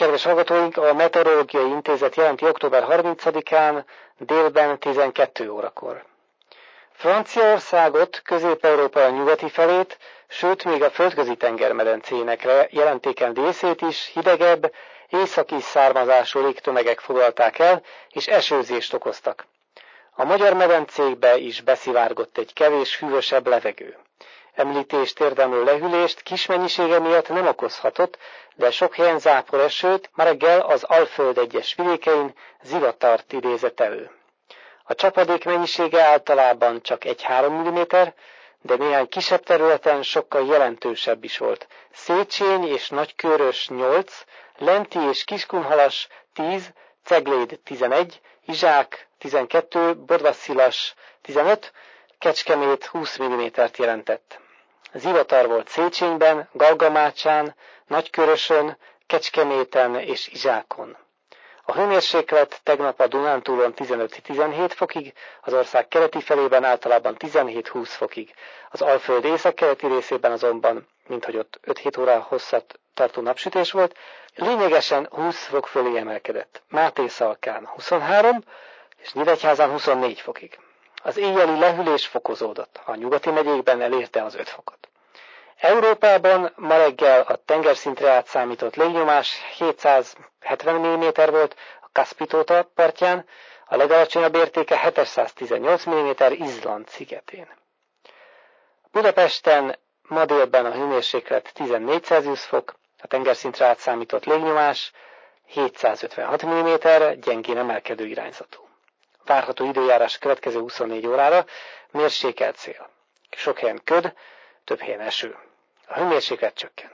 Kedves hallgatóink, a Meteorológiai Intézet jelenti október 30-án délben 12 órakor. Franciaországot, Közép-Európa nyugati felét, sőt még a földközi tengermedencének jelentéken részét is hidegebb, északi származású légtömegek foglalták el, és esőzést okoztak. A magyar medencékbe is beszivárgott egy kevés hűvösebb levegő. Említést érdemlő lehűlést kis mennyisége miatt nem okozhatott, de sok helyen záporesőt, ma reggel az Alföld egyes vidékein zivatart idézett elő. A csapadék mennyisége általában csak 1-3 mm, de néhány kisebb területen sokkal jelentősebb is volt. Széchenyi és Nagykőrös 8, Lenti és Kiskunhalas 10, Cegléd 11, Izsák 12, Bodvasszilas 15, Kecskemét 20 mm-t jelentett. Zivatar volt Széchenyben, Galgamácsán, Nagykörösön, Kecskeméten és Izsákon. A hőmérséklet tegnap a Dunántúlon 15-17 fokig, az ország keleti felében általában 17-20 fokig. Az Alföld északkeleti részében azonban, minthogy ott 5-7 óra hosszat tartó napsütés volt, lényegesen 20 fok fölé emelkedett. Mátészalkán 23 és Nyíregyházán 24 fokig. Az éjjeli lehűlés fokozódott, a nyugati megyékben elérte az 5 fokot. Európában ma reggel a tengerszintre átszámított légnyomás 770 mm volt a Kaszpi-tóta partján, a legalacsonyabb értéke 718 mm Izland szigetén. Budapesten ma délben a hőmérséklet 14 Celsius fok, a tengerszintre átszámított légnyomás 756 mm, gyengén emelkedő irányzatú. Várható időjárás következő 24 órára, mérsékelt szél. Sok helyen köd, több helyen eső. A hőmérséklet csökken.